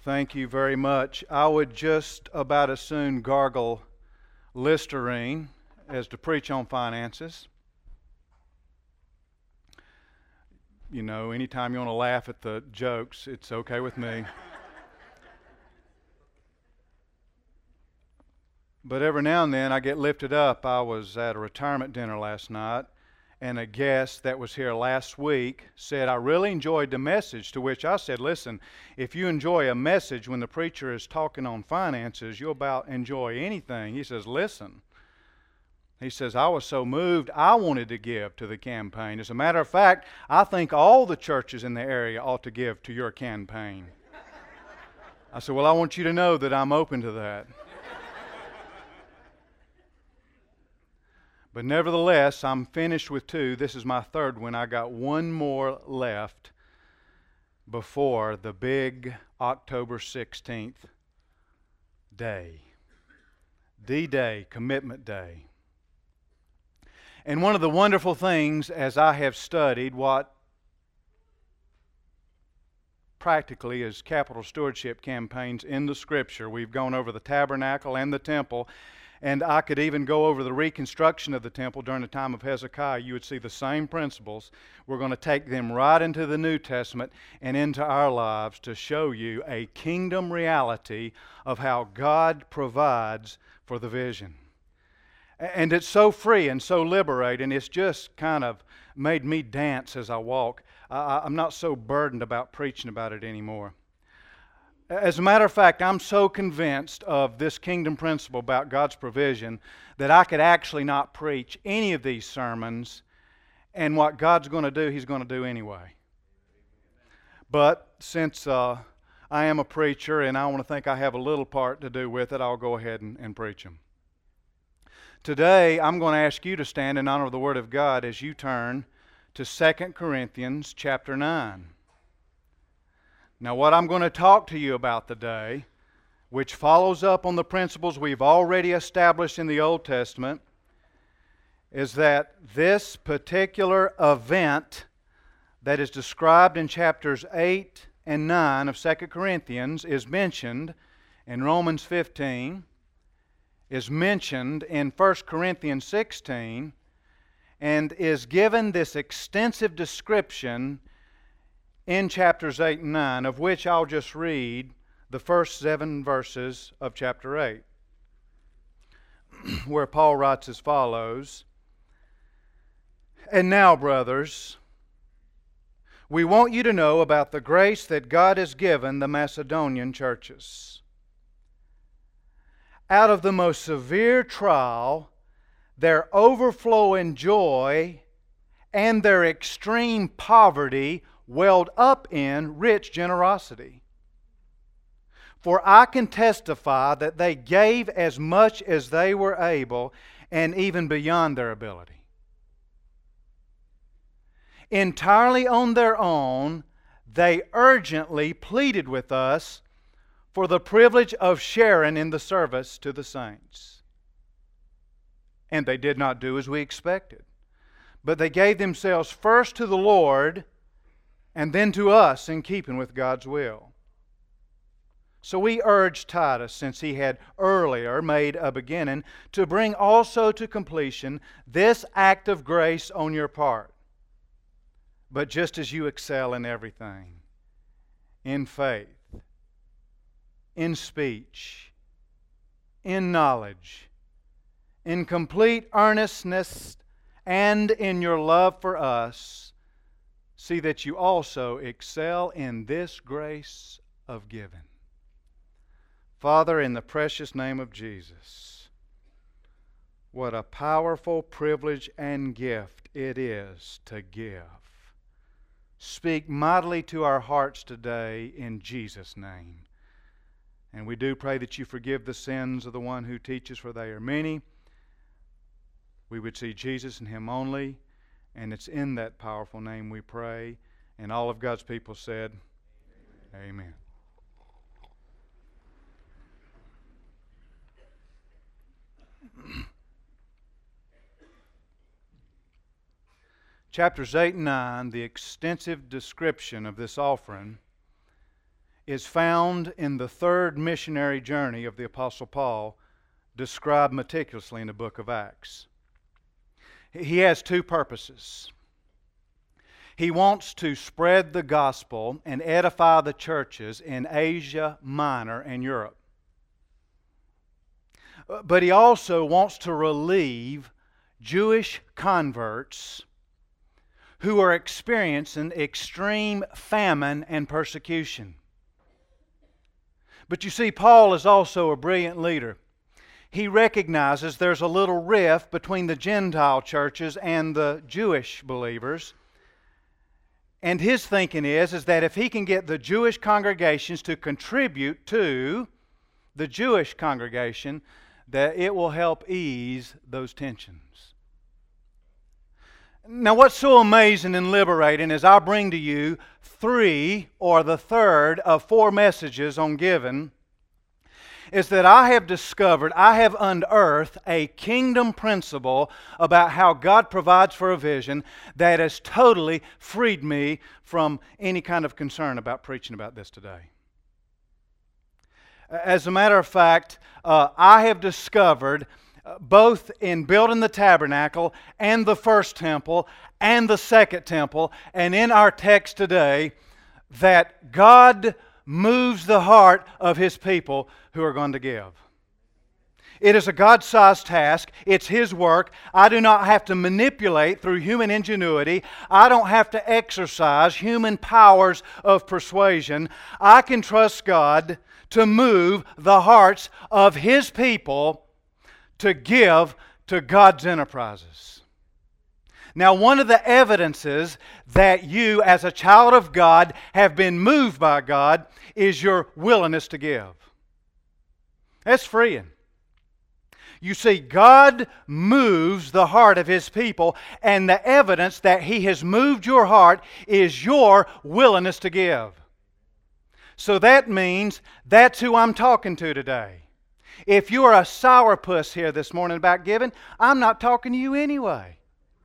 Thank you very much. I would just about as soon gargle Listerine as to preach on finances. You know, anytime you want to laugh at the jokes, it's okay with me. But every now and then I get lifted up. I was at a retirement dinner last night, and a guest that was here last week said, "I really enjoyed the message," to which I said, "Listen, if you enjoy a message when the preacher is talking on finances, you'll about enjoy anything." He says, "Listen." He says, "I was so moved, I wanted to give to the campaign. As a matter of fact, I think all the churches in the area ought to give to your campaign." I said, "Well, I want you to know that I'm open to that." But nevertheless, I'm finished with two. This is my third one. I got one more left before the big October 16th day. D-Day, Commitment Day. And one of the wonderful things as I have studied what practically is capital stewardship campaigns in the Scripture, we've gone over the tabernacle and the temple, and I could even go over the reconstruction of the temple during the time of Hezekiah. You would see the same principles. We're going to take them right into the New Testament and into our lives to show you a kingdom reality of how God provides for the vision. And it's so free and so liberating. It's just kind of made me dance as I walk. I'm not so burdened about preaching about it anymore. As a matter of fact, I'm so convinced of this kingdom principle about God's provision that I could actually not preach any of these sermons, and what God's going to do, He's going to do anyway. But since I am a preacher and I want to think I have a little part to do with it, I'll go ahead and preach them. Today, I'm going to ask you to stand in honor of the Word of God as you turn to 2 Corinthians chapter 9. Now, what I'm going to talk to you about today, which follows up on the principles we've already established in the Old Testament, is that this particular event that is described in chapters 8 and 9 of 2 Corinthians is mentioned in Romans 15, is mentioned in 1 Corinthians 16, and is given this extensive description in chapters 8 and 9, of which I'll just read the first 7 verses of chapter 8, where Paul writes as follows, "And now, brothers, we want you to know about the grace that God has given the Macedonian churches. Out of the most severe trial, their overflowing joy and their extreme poverty welled up in rich generosity. For I can testify that they gave as much as they were able, and even beyond their ability. Entirely on their own, they urgently pleaded with us for the privilege of sharing in the service to the saints. And they did not do as we expected, but they gave themselves first to the Lord and then to us in keeping with God's will. So we urged Titus, since he had earlier made a beginning, to bring also to completion this act of grace on your part. But just as you excel in everything, in faith, in speech, in knowledge, in complete earnestness, and in your love for us, see that you also excel in this grace of giving." Father, in the precious name of Jesus, what a powerful privilege and gift it is to give. Speak mightily to our hearts today in Jesus' name. And we do pray that you forgive the sins of the one who teaches, for they are many. We would see Jesus and Him only. And it's in that powerful name we pray. And all of God's people said, Amen. Chapters 8 and 9, the extensive description of this offering, is found in the third missionary journey of the Apostle Paul, described meticulously in the book of Acts. He has two purposes. He wants to spread the gospel and edify the churches in Asia Minor and Europe. But he also wants to relieve Jewish converts who are experiencing extreme famine and persecution. But you see, Paul is also a brilliant leader. He recognizes there's a little rift between the Gentile churches and the Jewish believers. And his thinking is that if he can get the Jewish congregations to contribute to the Jewish congregation, that it will help ease those tensions. Now, what's so amazing and liberating is I bring to you three, or the third of four messages on giving, is that I have discovered, I have unearthed a kingdom principle about how God provides for a vision that has totally freed me from any kind of concern about preaching about this today. As a matter of fact, I have discovered both in building the tabernacle and the first temple and the second temple and in our text today that God moves the heart of His people who are going to give. It is a God-sized task. It's His work. I do not have to manipulate through human ingenuity. I don't have to exercise human powers of persuasion. I can trust God to move the hearts of His people to give to God's enterprises. Now, one of the evidences that you, as a child of God, have been moved by God is your willingness to give. That's freeing. You see, God moves the heart of His people, and the evidence that He has moved your heart is your willingness to give. So that means that's who I'm talking to today. If you are a sourpuss here this morning about giving, I'm not talking to you anyway.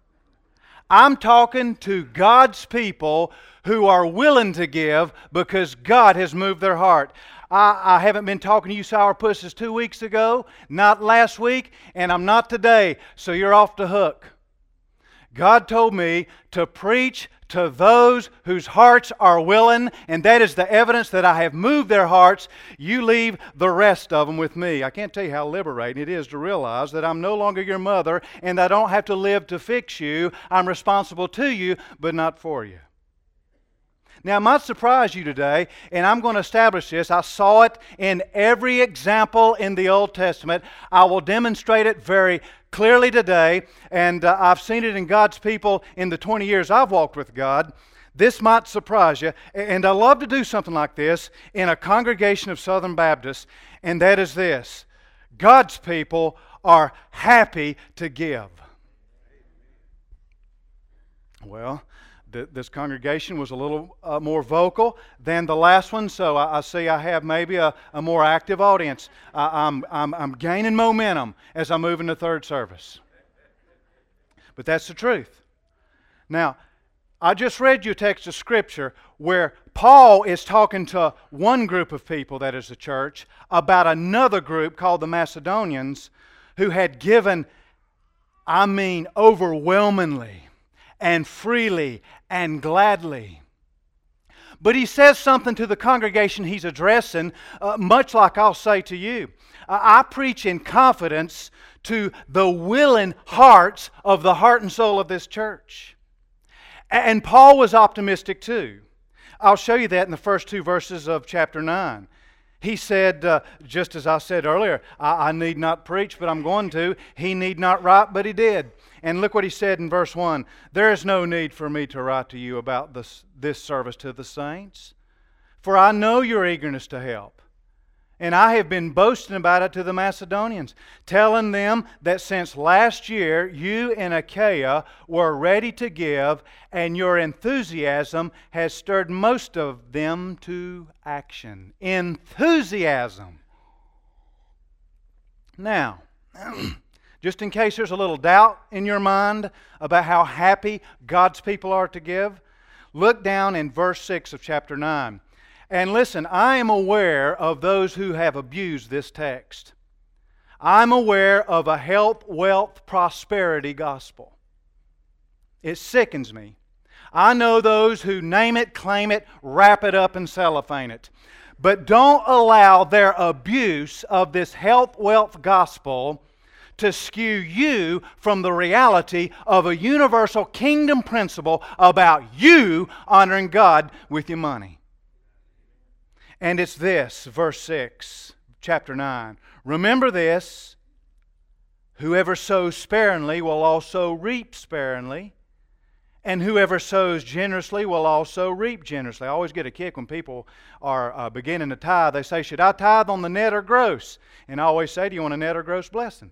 I'm talking to God's people who are willing to give because God has moved their heart. I haven't been talking to you sourpusses 2 weeks ago, not last week, and I'm not today, so you're off the hook. God told me to preach to those whose hearts are willing, and that is the evidence that I have moved their hearts. You leave the rest of them with me. I can't tell you how liberating it is to realize that I'm no longer your mother and I don't have to live to fix you. I'm responsible to you, but not for you. Now, it might surprise you today, and I'm going to establish this. I saw it in every example in the Old Testament. I will demonstrate it very clearly today, and I've seen it in God's people in the 20 years I've walked with God. This might surprise you, and I love to do something like this in a congregation of Southern Baptists, and that is this. God's people are happy to give. Well, this congregation was a little more vocal than the last one, so I see I have maybe a more active audience. I'm gaining momentum as I move into third service. But that's the truth. Now, I just read you a text of Scripture where Paul is talking to one group of people, that is the church, about another group called the Macedonians who had given, overwhelmingly and freely and gladly. But he says something to the congregation he's addressing, much like I'll say to you. I preach in confidence to the willing hearts of the heart and soul of this church. And Paul was optimistic too. I'll show you that in the first two verses of chapter 9. He said, just as I said earlier, I need not preach, but I'm going to. He need not write, but he did. And look what he said in verse 1. There is no need for me to write to you about this service to the saints, for I know your eagerness to help. And I have been boasting about it to the Macedonians, telling them that since last year you in Achaia were ready to give, and your enthusiasm has stirred most of them to action. Enthusiasm. Now, just in case there's a little doubt in your mind about how happy God's people are to give, look down in verse 6 of chapter 9. And listen, I am aware of those who have abused this text. I'm aware of a health, wealth, prosperity gospel. It sickens me. I know those who name it, claim it, wrap it up and cellophane it. But don't allow their abuse of this health, wealth gospel to skew you from the reality of a universal kingdom principle about you honoring God with your money. And it's this, verse 6, chapter 9. Remember this, whoever sows sparingly will also reap sparingly, and whoever sows generously will also reap generously. I always get a kick when people are beginning to tithe. They say, should I tithe on the net or gross? And I always say, do you want a net or gross blessing?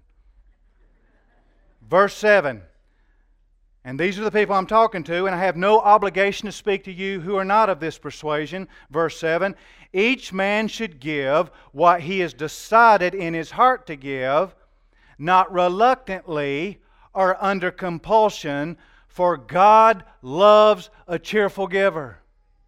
Verse 7. And these are the people I'm talking to, and I have no obligation to speak to you who are not of this persuasion. Verse 7. Each man should give what he has decided in his heart to give, not reluctantly or under compulsion, for God loves a cheerful giver.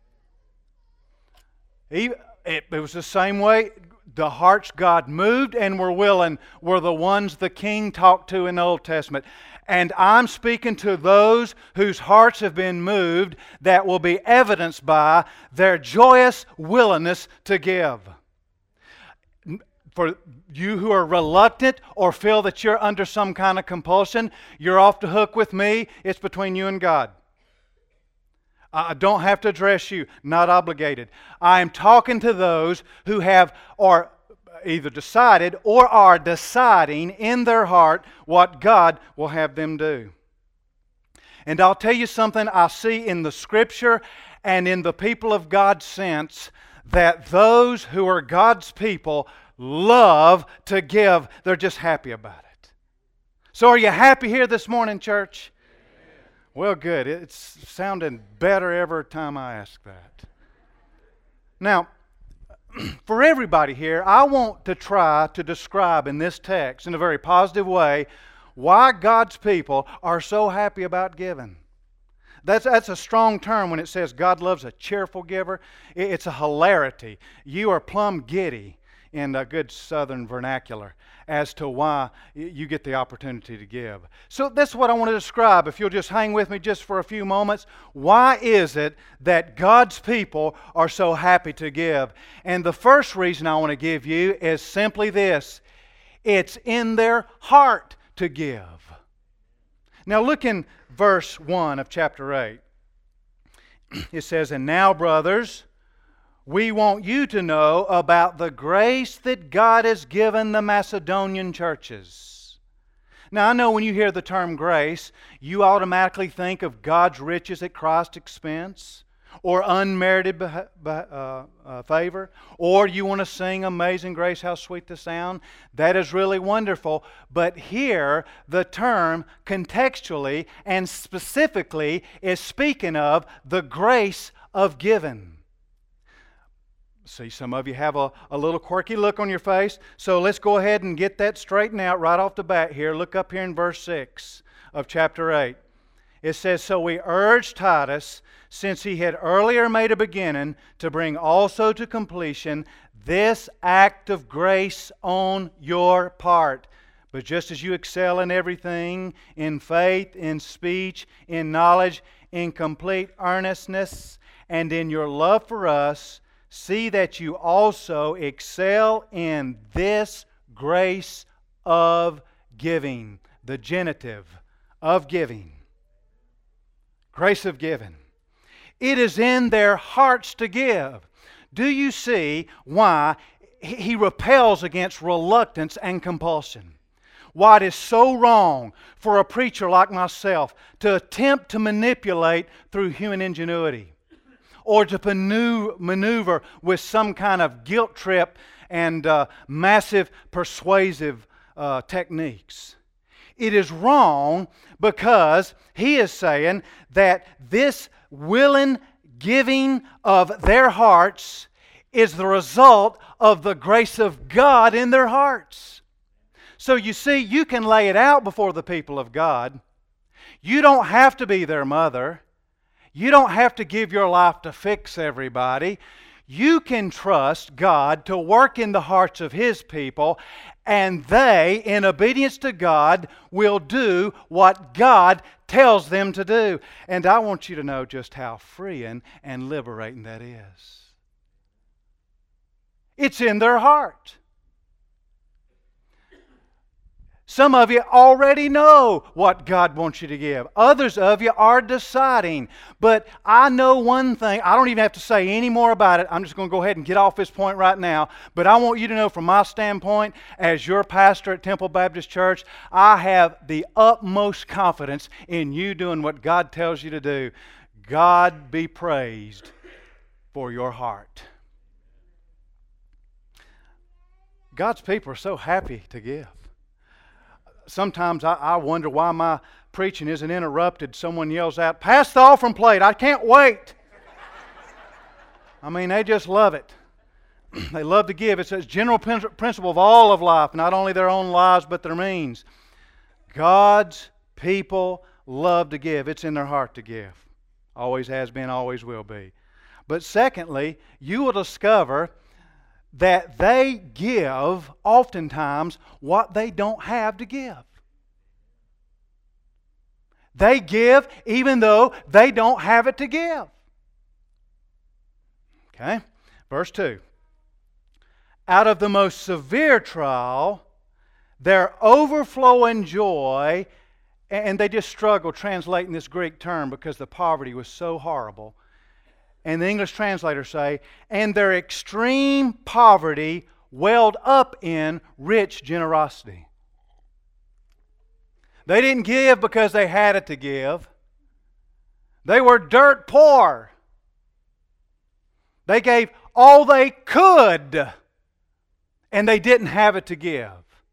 It was the same way. The hearts God moved and were willing were the ones the king talked to in the Old Testament. And I'm speaking to those whose hearts have been moved that will be evidenced by their joyous willingness to give. For you who are reluctant or feel that you're under some kind of compulsion, you're off the hook with me. It's between you and God. I don't have to address you, not obligated. I am talking to those who have or either decided or are deciding in their heart what God will have them do. And I'll tell you something I see in the Scripture and in the people of God since, that those who are God's people love to give. They're just happy about it. So are you happy here this morning, church? Well, good. It's sounding better every time I ask that. Now, for everybody here, I want to try to describe in this text, in a very positive way, why God's people are so happy about giving. That's a strong term when it says God loves a cheerful giver. It's a hilarity. You are plumb giddy in a good southern vernacular as to why you get the opportunity to give. So that's what I want to describe. If you'll just hang with me just for a few moments. Why is it that God's people are so happy to give? And the first reason I want to give you is simply this. It's in their heart to give. Now look in verse 1 of chapter 8. It says, "And now, brothers, we want you to know about the grace that God has given the Macedonian churches." Now, I know when you hear the term grace, you automatically think of God's riches at Christ's expense, or unmerited favor, or you want to sing Amazing Grace, how sweet the sound. That is really wonderful. But here, the term contextually and specifically is speaking of the grace of giving. See, some of you have a little quirky look on your face. So let's go ahead and get that straightened out right off the bat here. Look up here in verse 6 of chapter 8. It says, "So we urge Titus, since he had earlier made a beginning, to bring also to completion this act of grace on your part. But just as you excel in everything, in faith, in speech, in knowledge, in complete earnestness, and in your love for us, see that you also excel in this grace of giving." The genitive of giving. Grace of giving. It is in their hearts to give. Do you see why he repels against reluctance and compulsion? Why it is so wrong for a preacher like myself to attempt to manipulate through human ingenuity, or to maneuver with some kind of guilt trip and massive persuasive techniques. It is wrong because he is saying that this willing giving of their hearts is the result of the grace of God in their hearts. So you see, you can lay it out before the people of God. You don't have to be their mother. You don't have to give your life to fix everybody. You can trust God to work in the hearts of His people, and they, in obedience to God, will do what God tells them to do. And I want you to know just how freeing and liberating that is. It's in their heart. Some of you already know what God wants you to give. Others of you are deciding. But I know one thing. I don't even have to say any more about it. I'm just going to go ahead and get off this point right now. But I want you to know from my standpoint, as your pastor at Temple Baptist Church, I have the utmost confidence in you doing what God tells you to do. God be praised for your heart. God's people are so happy to give. Sometimes I wonder why my preaching isn't interrupted. Someone yells out, "Pass the offering plate, I can't wait." I mean, they just love it. They love to give. It's a general principle of all of life, not only their own lives, but their means. God's people love to give. It's in their heart to give. Always has been, always will be. But secondly, you will discover that they give oftentimes what they don't have to give. They give even though they don't have it to give. Okay, verse 2. Out of the most severe trial, their overflowing joy, and they just struggle translating this Greek term because the poverty was so horrible. And the English translators say, and their extreme poverty welled up in rich generosity. They didn't give because they had it to give. They were dirt poor. They gave all they could, and they didn't have it to give.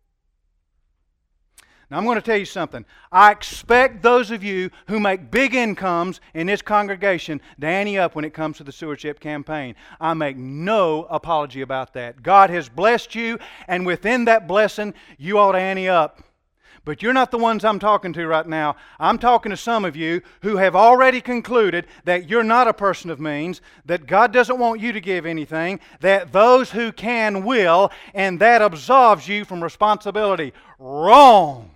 Now, I'm going to tell you something. I expect those of you who make big incomes in this congregation to ante up when it comes to the stewardship campaign. I make no apology about that. God has blessed you, and within that blessing, you ought to ante up. But you're not the ones I'm talking to right now. I'm talking to some of you who have already concluded that you're not a person of means, that God doesn't want you to give anything, that those who can will, and that absolves you from responsibility. Wrong!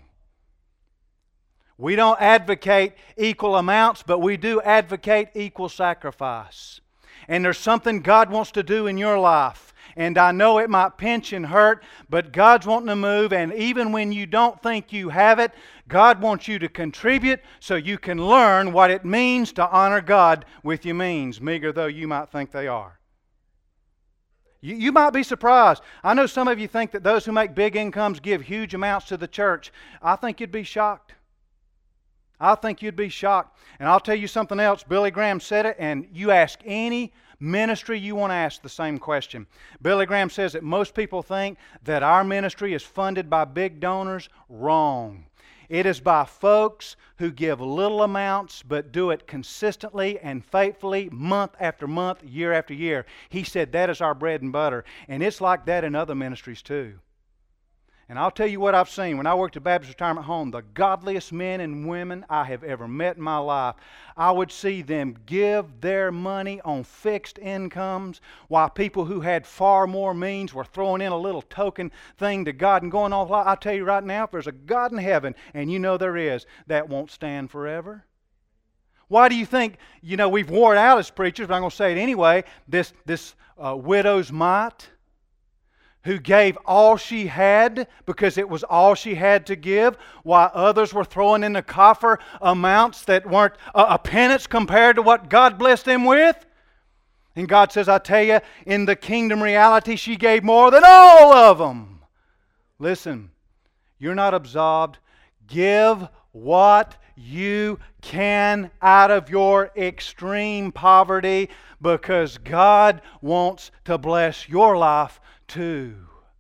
We don't advocate equal amounts, but we do advocate equal sacrifice. And there's something God wants to do in your life. And I know it might pinch and hurt, but God's wanting to move. And even when you don't think you have it, God wants you to contribute so you can learn what it means to honor God with your means, meager though you might think they are. You might be surprised. I know some of you think that those who make big incomes give huge amounts to the church. I think you'd be shocked. I think you'd be shocked. And I'll tell you something else. Billy Graham said it, and you ask any ministry you want to ask the same question. Billy Graham says that most people think that our ministry is funded by big donors. Wrong. It is by folks who give little amounts but do it consistently and faithfully month after month, year after year. He said that is our bread and butter. And it's like that in other ministries too. And I'll tell you what I've seen. When I worked at Baptist Retirement Home, the godliest men and women I have ever met in my life, I would see them give their money on fixed incomes while people who had far more means were throwing in a little token thing to God and going off. I tell you right now, if there's a God in heaven, and you know there is, that won't stand forever. Why do you think, we've wore it out as preachers, but I'm going to say it anyway, this widow's mite, who gave all she had because it was all she had to give, while others were throwing in the coffer amounts that weren't a penance compared to what God blessed them with. And God says, I tell you, in the kingdom reality, she gave more than all of them. Listen, you're not absolved. Give what you can out of your extreme poverty, because God wants to bless your life too.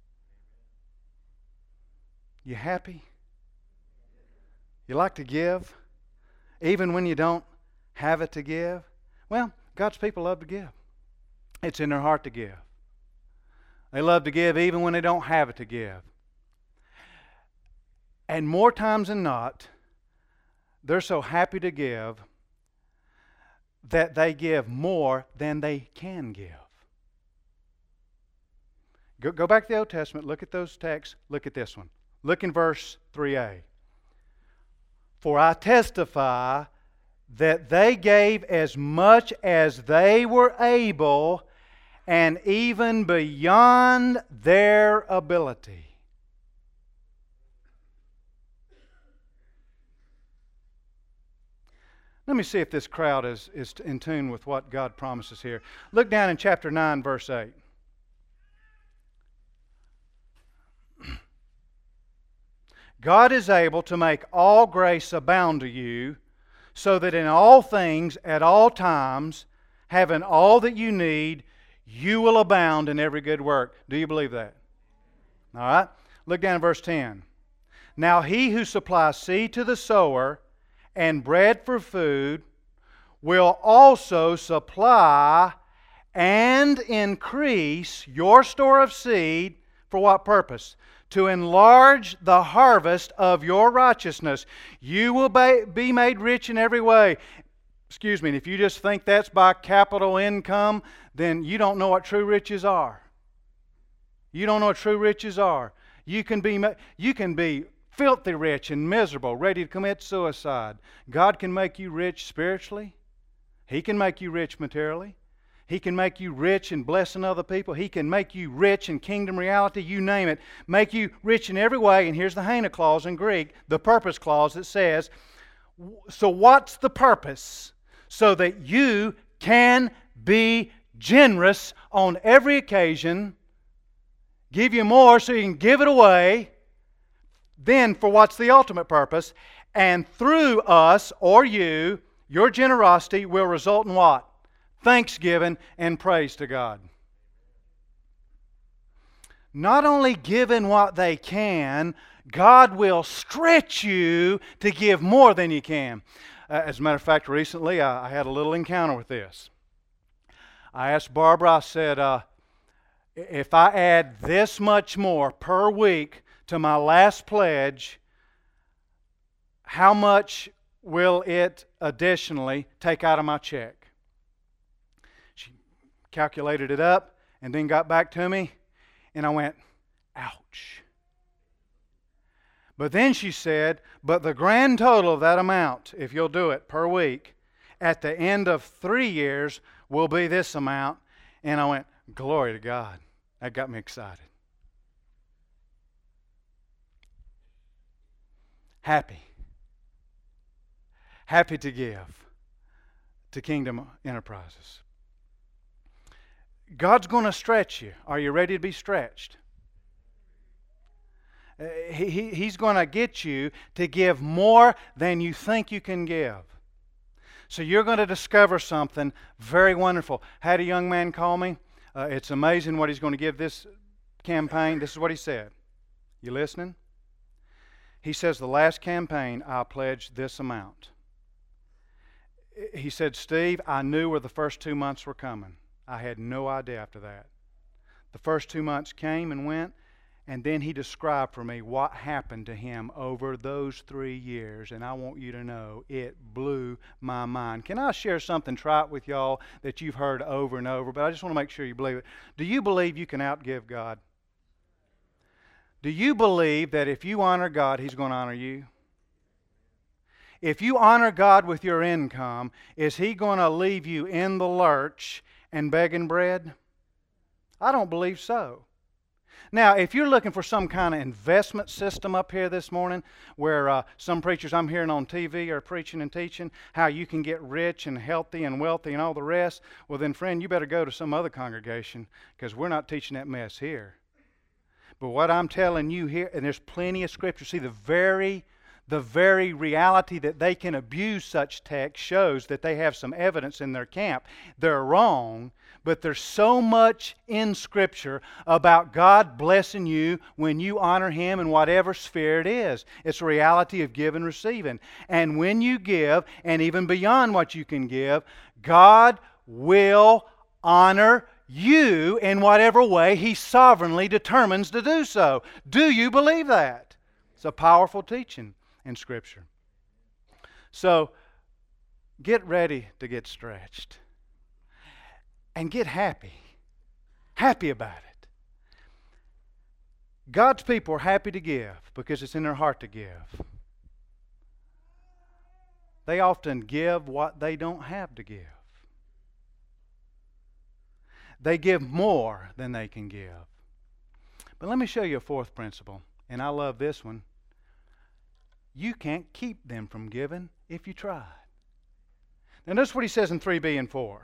You happy? You like to give even when you don't have it to give? Well, God's people love to give. It's in their heart to give. They love to give even when they don't have it to give. And more times than not, they're so happy to give that they give more than they can give. Go back to the Old Testament, look at those texts, look at this one. Look in verse 3a. For I testify that they gave as much as they were able, and even beyond their ability. Let me see if this crowd is in tune with what God promises here. Look down in chapter 9, verse 8. God is able to make all grace abound to you, so that in all things, at all times, having all that you need, you will abound in every good work. Do you believe that? All right. Look down at verse 10. Now he who supplies seed to the sower and bread for food will also supply and increase your store of seed for what purpose? To enlarge the harvest of your righteousness. You will be made rich in every way. Excuse me, and if you just think that's by capital income, then you don't know what true riches are. You don't know what true riches are. You can be filthy rich and miserable, ready to commit suicide. God can make you rich spiritually. He can make you rich materially. He can make you rich in blessing other people. He can make you rich in kingdom reality, you name it. Make you rich in every way. And here's the hina clause in Greek, the purpose clause that says, so what's the purpose? So that you can be generous on every occasion, give you more so you can give it away. Then for what's the ultimate purpose? And through us or you, your generosity will result in what? Thanksgiving and praise to God. Not only giving what they can, God will stretch you to give more than you can. As a matter of fact, recently I had a little encounter with this. I asked Barbara, I said, if I add this much more per week to my last pledge, how much will it additionally take out of my check? She calculated it up and then got back to me, and I went, ouch. But then she said, but the grand total of that amount, if you'll do it per week, at the end of 3 years will be this amount. And I went, glory to God. That got me excited. Happy. Happy to give to Kingdom Enterprises. God's going to stretch you. Are you ready to be stretched? He's going to get you to give more than you think you can give. So you're going to discover something very wonderful. Had a young man call me. It's amazing what he's going to give this campaign. This is what he said. You listening? He says, the last campaign I pledged this amount. He said, Steve, I knew where the first 2 months were coming. I had no idea after that. The first 2 months came and went, and then he described for me what happened to him over those 3 years, and I want you to know it blew my mind. Can I share something trite with y'all that you've heard over and over, but I just want to make sure you believe it. Do you believe you can outgive God? Do you believe that if you honor God, He's going to honor you? If you honor God with your income, is He going to leave you in the lurch and begging bread? I don't believe so. Now, if you're looking for some kind of investment system up here this morning, where some preachers I'm hearing on TV are preaching and teaching how you can get rich and healthy and wealthy and all the rest, well then, friend, you better go to some other congregation, because we're not teaching that mess here. But what I'm telling you here, and there's plenty of scripture, see, the very reality that they can abuse such text shows that they have some evidence in their camp. They're wrong, but there's so much in Scripture about God blessing you when you honor Him in whatever sphere it is. It's a reality of give and receiving. And when you give, and even beyond what you can give, God will honor you in whatever way He sovereignly determines to do so. Do you believe that? It's a powerful teaching in Scripture. So, get ready to get stretched. And get happy. Happy about it. God's people are happy to give because it's in their heart to give. They often give what they don't have to give. They give more than they can give. But let me show you a fourth principle, and I love this one. You can't keep them from giving if you tried. Now notice what he says in 3b and 4.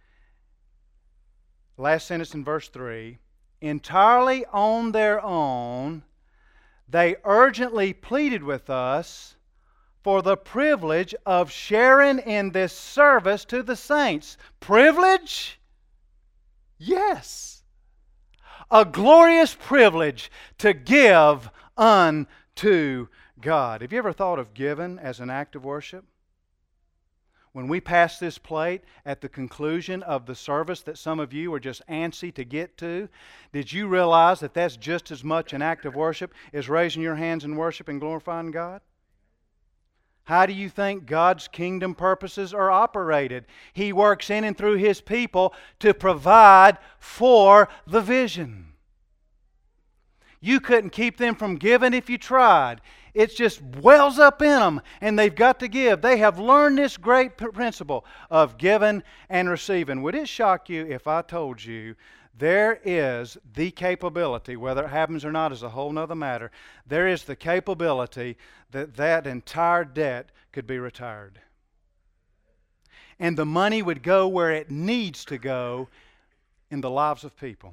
Last sentence in verse 3. Entirely on their own, they urgently pleaded with us for the privilege of sharing in this service to the saints. Privilege? Yes. A glorious privilege to give unto God. Have you ever thought of giving as an act of worship? When we pass this plate at the conclusion of the service that some of you are just antsy to get to, did you realize that that's just as much an act of worship as raising your hands in worship and glorifying God? How do you think God's kingdom purposes are operated? He works in and through His people to provide for the vision. You couldn't keep them from giving if you tried. It just wells up in them, and they've got to give. They have learned this great principle of giving and receiving. Would it shock you if I told you there is the capability, whether it happens or not is a whole other matter, there is the capability that that entire debt could be retired. And the money would go where it needs to go in the lives of people.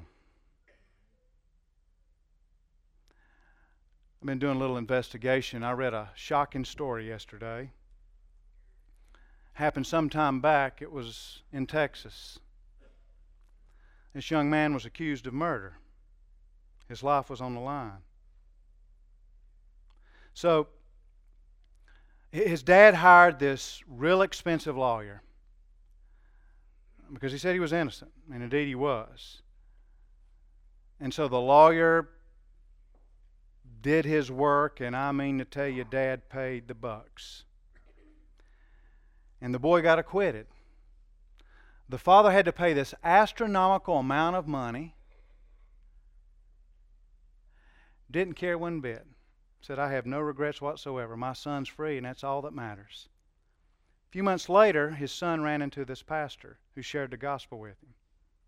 I've been doing a little investigation. I read a shocking story yesterday. Happened some time back. It was in Texas. This young man was accused of murder. His life was on the line. So, his dad hired this real expensive lawyer because he said he was innocent, and indeed he was. And so the lawyer did his work, and I mean to tell you, Dad paid the bucks. And the boy got acquitted. The father had to pay this astronomical amount of money. Didn't care one bit. Said, I have no regrets whatsoever. My son's free, and that's all that matters. A few months later, his son ran into this pastor who shared the gospel with him.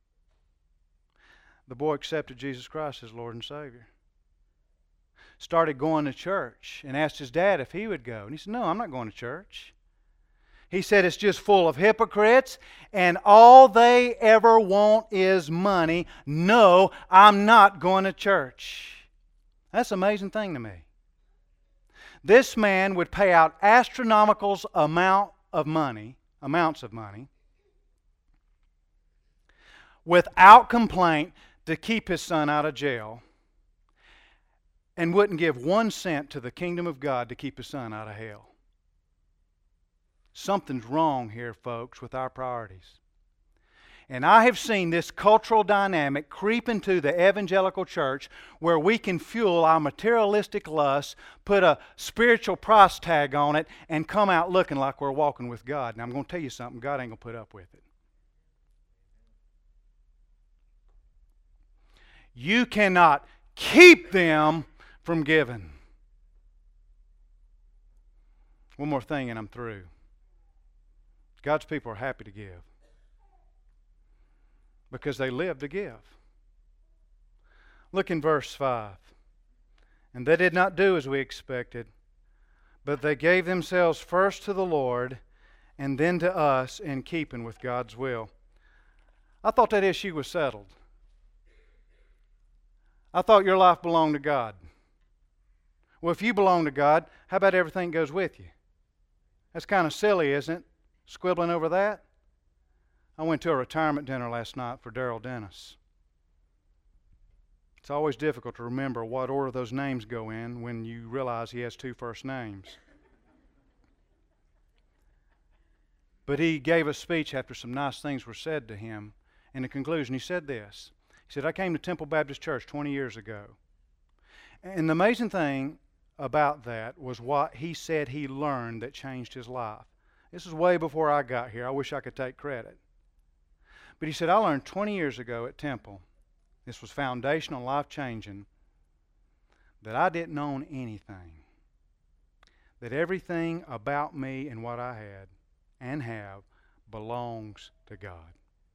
The boy accepted Jesus Christ as Lord and Savior. Started going to church and asked his dad if he would go. And he said, no, I'm not going to church. He said it's just full of hypocrites and all they ever want is money. No, I'm not going to church. That's an amazing thing to me. This man would pay out astronomical amounts of money without complaint to keep his son out of jail, and wouldn't give 1 cent to the kingdom of God to keep his son out of hell. Something's wrong here, folks, with our priorities. And I have seen this cultural dynamic creep into the evangelical church where we can fuel our materialistic lust, put a spiritual price tag on it, and come out looking like we're walking with God. Now I'm going to tell you something, God ain't going to put up with it. You cannot keep them from giving. One more thing and I'm through. God's people are happy to give because they live to give. Look in verse 5. And they did not do as we expected, but they gave themselves first to the Lord and then to us in keeping with God's will. I thought that issue was settled. I thought your life belonged to God. Well, if you belong to God, how about everything goes with you? That's kind of silly, isn't it? Squibbling over that? I went to a retirement dinner last night for Darrell Dennis. It's always difficult to remember what order those names go in when you realize he has 2 first names. But he gave a speech after some nice things were said to him. In the conclusion, he said this. He said, I came to Temple Baptist Church 20 years ago. And the amazing thing about that was what he said he learned that changed his life. This is way before I got here. I wish I could take credit. But he said, I learned 20 years ago at Temple, this was foundational, life-changing, that I didn't own anything, that everything about me and what I had and have belongs to God.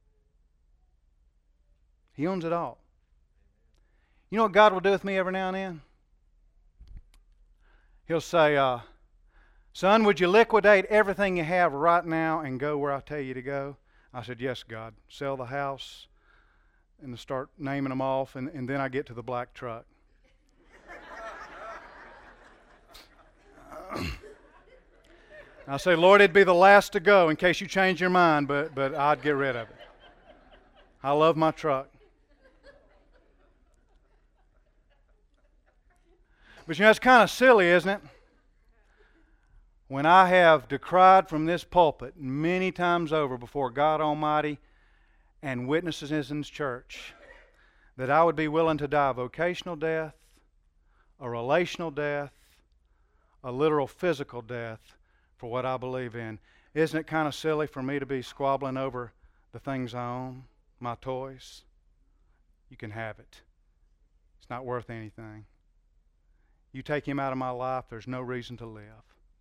He owns it all. You know what God will do with me every now and then? He'll say, son, would you liquidate everything you have right now and go where I tell you to go? I said, yes, God. Sell the house and start naming them off, and then I get to the black truck. I say, Lord, it'd be the last to go in case you change your mind, but I'd get rid of it. I love my truck. But you know, it's kind of silly, isn't it? When I have decried from this pulpit many times over before God Almighty and witnesses in His church that I would be willing to die a vocational death, a relational death, a literal physical death for what I believe in. Isn't it kind of silly for me to be squabbling over the things I own, my toys? You can have it. It's not worth anything. You take Him out of my life, there's no reason to live.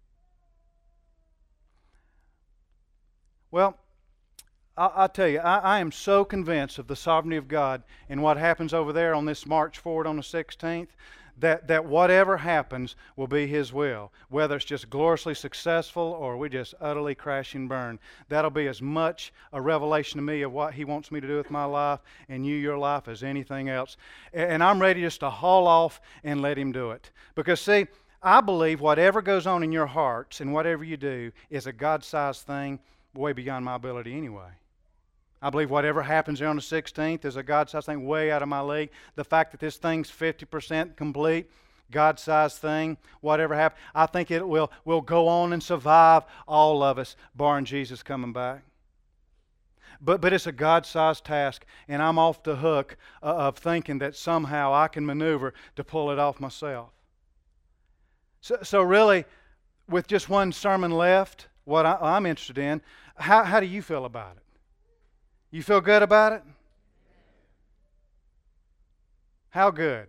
Well, I'll tell you, I am so convinced of the sovereignty of God and what happens over there on this march forward on the 16th, that whatever happens will be His will. Whether it's just gloriously successful or we just utterly crash and burn. That'll be as much a revelation to me of what He wants me to do with my life and you, your life, as anything else. And I'm ready just to haul off and let Him do it. Because see, I believe whatever goes on in your hearts and whatever you do is a God-sized thing way beyond my ability anyway. I believe whatever happens there on the 16th is a God-sized thing way out of my league. The fact that this thing's 50% complete, God-sized thing, whatever happens, I think it will go on and survive all of us, barring Jesus coming back. But it's a God-sized task, and I'm off the hook of thinking that somehow I can maneuver to pull it off myself. So really, with just one sermon left, what I'm interested in, how do you feel about it? You feel good about it? How good?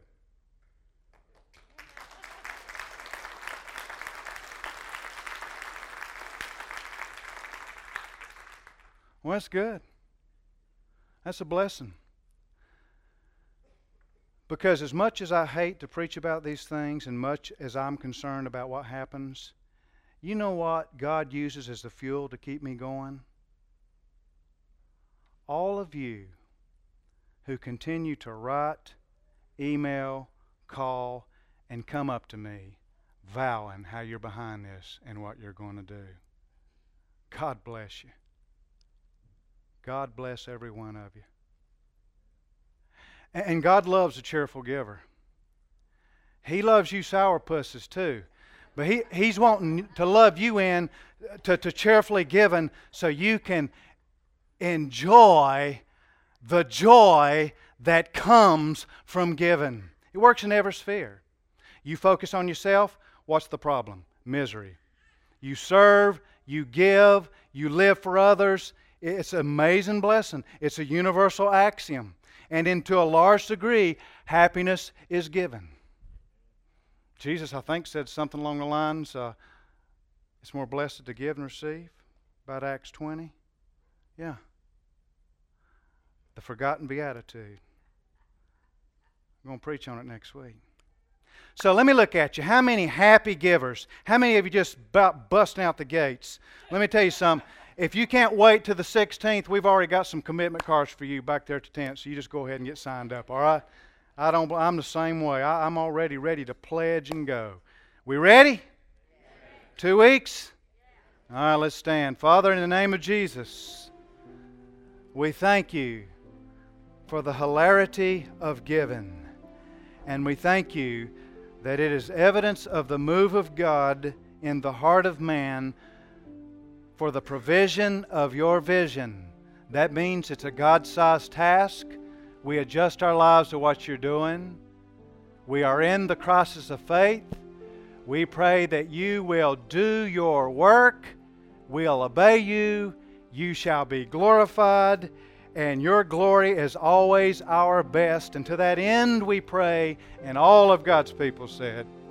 Well, that's good. That's a blessing. Because as much as I hate to preach about these things and much as I'm concerned about what happens, you know what God uses as the fuel to keep me going? All of you who continue to write, email, call, and come up to me vowing how you're behind this and what you're going to do. God bless you. God bless every one of you. And God loves a cheerful giver. He loves you sourpusses too. But He's wanting to love you in to cheerfully giving so you can enjoy the joy that comes from giving. It works in every sphere. You focus on yourself, what's the problem? Misery. You serve, you give, you live for others. It's an amazing blessing. It's a universal axiom. And to a large degree, happiness is given. Jesus, I think, said something along the lines, it's more blessed to give than receive, about Acts 20. Yeah. The forgotten beatitude. I'm going to preach on it next week. So let me look at you. How many happy givers? How many of you just about busting out the gates? Let me tell you something. If you can't wait till the 16th, we've already got some commitment cards for you back there at the tent, so you just go ahead and get signed up, all right? I'm the same way. I'm already ready to pledge and go. We ready? 2 weeks? All right, let's stand. Father, in the name of Jesus, we thank you for the hilarity of giving. And we thank you that it is evidence of the move of God in the heart of man for the provision of your vision. That means it's a God-sized task. We adjust our lives to what you're doing. We are in the crisis of faith. We pray that you will do your work. We'll obey you. You shall be glorified. and your glory is always our best. And to that end we pray, and all of God's people said,